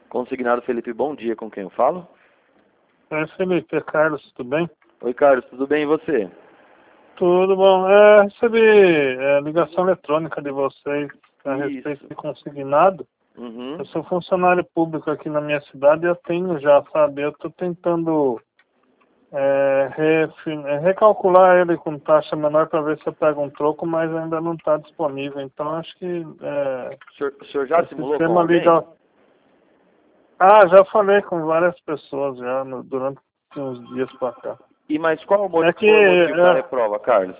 Consignado Felipe, bom dia, com quem eu falo? Felipe, é Carlos, tudo bem? Oi, Carlos, tudo bem e você? Tudo bom. Recebi ligação eletrônica de vocês a respeito de consignado. Uhum. Eu sou funcionário público aqui na minha cidade e eu tenho já, sabe? Eu estou tentando recalcular ele com taxa menor para ver se eu pego um troco, mas ainda não está disponível. Então, acho que... O senhor já simulou com sistema alguém? Já falei com várias pessoas já durante uns dias para cá. Mas qual o motivo da reprova, Carlos?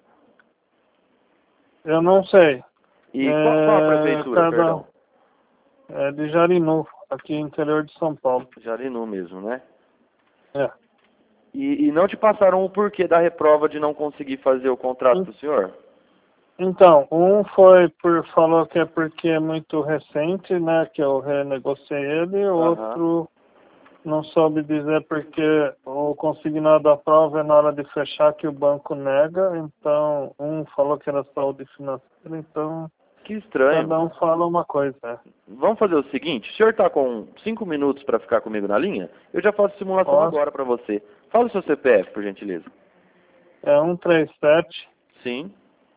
Eu não sei. E qual a prefeitura, perdão? É de Jarinu, aqui no interior de São Paulo. Falou mesmo, né? É. E não te passaram o porquê da reprova de não conseguir fazer o contrato pro senhor? Então, falou que é porque é muito recente, né, que eu renegociei ele, outro não soube dizer porque o consignado da prova é na hora de fechar que o banco nega, então um falou que era saúde financeira, então que estranho. Cada um fala uma coisa. Vamos fazer o seguinte, o senhor está com 5 minutos para ficar comigo na linha? Eu já faço simulação agora para você. Fala o seu CPF, por gentileza. É 137. Sim.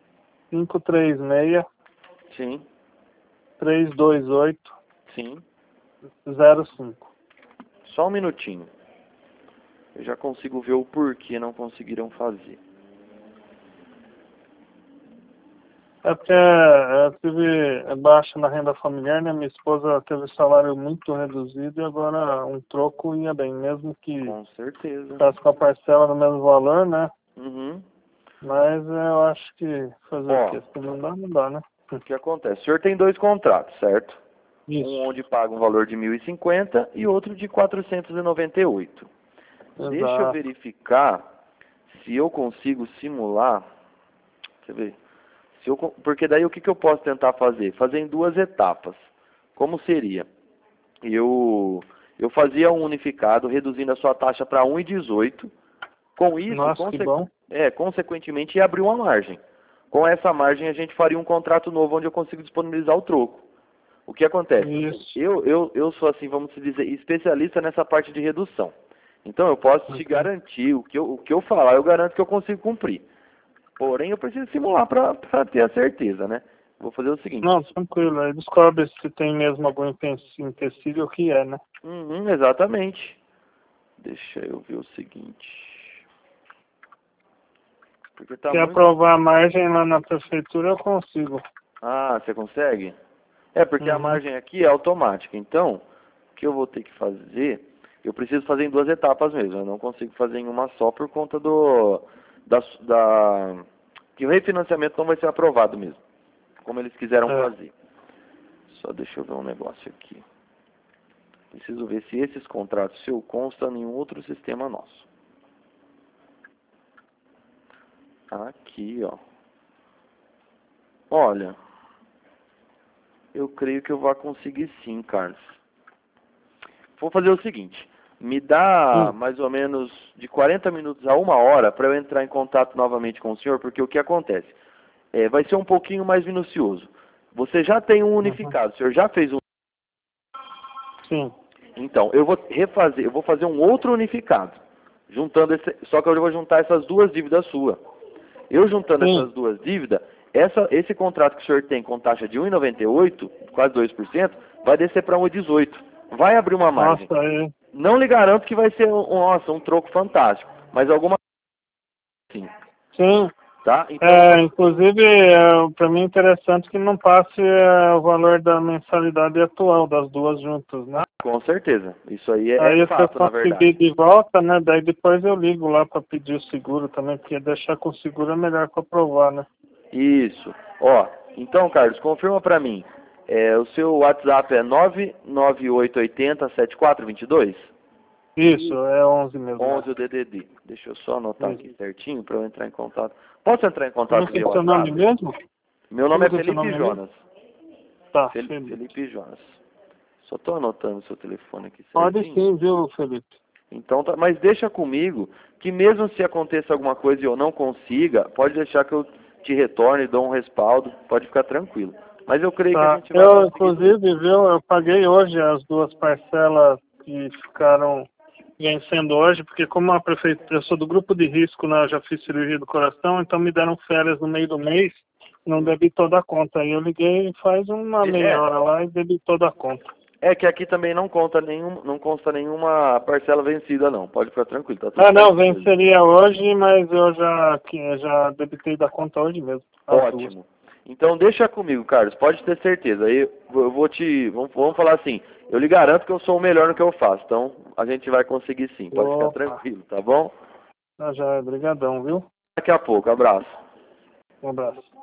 536. Sim. 328. Sim. 05. Só um minutinho. Eu já consigo ver o porquê não conseguiram fazer. É porque eu tive baixa na renda familiar, né? Minha esposa teve salário muito reduzido e agora um troco ia bem, mesmo que... Com certeza. Ficasse com a parcela no mesmo valor, né? Uhum. Mas eu acho que fazer o quê? Se não dá, né? O que acontece? O senhor tem 2 contratos, certo? Isso. Um onde paga um valor de 1.050 e outro de 498. Exato. Deixa eu verificar se eu consigo simular. Deixa eu ver. Porque daí o que eu posso tentar fazer? Fazer em 2 etapas. Como seria? Eu fazia um unificado, reduzindo a sua taxa para 1,18. Com isso, consequentemente, ia abrir uma margem. Com essa margem, a gente faria um contrato novo onde eu consigo disponibilizar o troco. O que acontece? Isso. Eu sou, assim, vamos dizer, especialista nessa parte de redução. Então, eu posso te garantir, o que eu falar, eu garanto que eu consigo cumprir. Porém, eu preciso simular para ter a certeza, né? Vou fazer o seguinte. Não, tranquilo. Aí descobre se tem mesmo algum empecilho, o que é, né? Exatamente. Deixa eu ver o seguinte. Porque tá Se aprovar a margem lá na prefeitura, eu consigo. Ah, você consegue? É, porque a margem aqui é automática. Então, o que eu vou ter que fazer... Eu preciso fazer em 2 etapas mesmo. Eu não consigo fazer em uma só por conta que o refinanciamento não vai ser aprovado mesmo. Como eles quiseram fazer. Só deixa eu ver um negócio aqui. Preciso ver se esses contratos constam em um outro sistema nosso. Aqui, ó. Olha, eu creio que eu vou conseguir sim, Carlos. Vou fazer o seguinte. Me dá mais ou menos de 40 minutos a 1 hora para eu entrar em contato novamente com o senhor, porque o que acontece? Vai ser um pouquinho mais minucioso. Você já tem um unificado, o senhor já fez um... Sim. Então, eu vou fazer um outro unificado, só que eu vou juntar essas 2 dívidas suas. Eu juntando essas 2 dívidas, esse contrato que o senhor tem com taxa de 1,98, quase 2%, vai descer para 1,18. Vai abrir uma margem. Nossa, Não lhe garanto que vai ser um troco fantástico, mas alguma sim. Sim. Tá? Então, inclusive, para mim é interessante que não passe o valor da mensalidade atual das 2 juntas, né? Com certeza. Isso aí Aí fato, na verdade. Aí se eu conseguir de volta, né? Daí depois eu ligo lá para pedir o seguro também, porque deixar com o seguro é melhor para provar, né? Isso. Ó, então, Carlos, confirma para mim. O seu WhatsApp é 99880-7422? Isso, é 11 mesmo. 11 o DDD. Deixa eu só anotar aqui certinho para eu entrar em contato. Posso entrar em contato via WhatsApp? Seu nome mesmo? Meu nome é Felipe Jonas. Tá, Felipe Jonas. Só estou anotando o seu telefone aqui certinho. Pode sim, viu, Felipe? Então, mas deixa comigo, que mesmo se aconteça alguma coisa e eu não consiga, pode deixar que eu te retorne e dou um respaldo, pode ficar tranquilo. Mas eu creio que a Tá. gente vai Eu, conseguir. inclusive, viu, eu paguei hoje as 2 parcelas que ficaram vencendo hoje, porque como a prefeitura, eu sou do grupo de risco, né, eu já fiz cirurgia do coração, então me deram férias no meio do mês, não debitou da conta. Aí eu liguei faz uma meia hora lá e debitou da conta. É que aqui também não conta não consta nenhuma parcela vencida não. Pode ficar tranquilo, tá tudo Ah, não, certinho mesmo. venceria hoje, mas eu já debitei da conta hoje mesmo. As 2. Ótimo. Então deixa comigo, Carlos, pode ter certeza. Aí eu vou vamos falar assim, eu lhe garanto que eu sou o melhor no que eu faço. Então a gente vai conseguir sim, pode ficar Opa, tranquilo, tá bom? já é brigadão, viu? Daqui a pouco, abraço. Um abraço.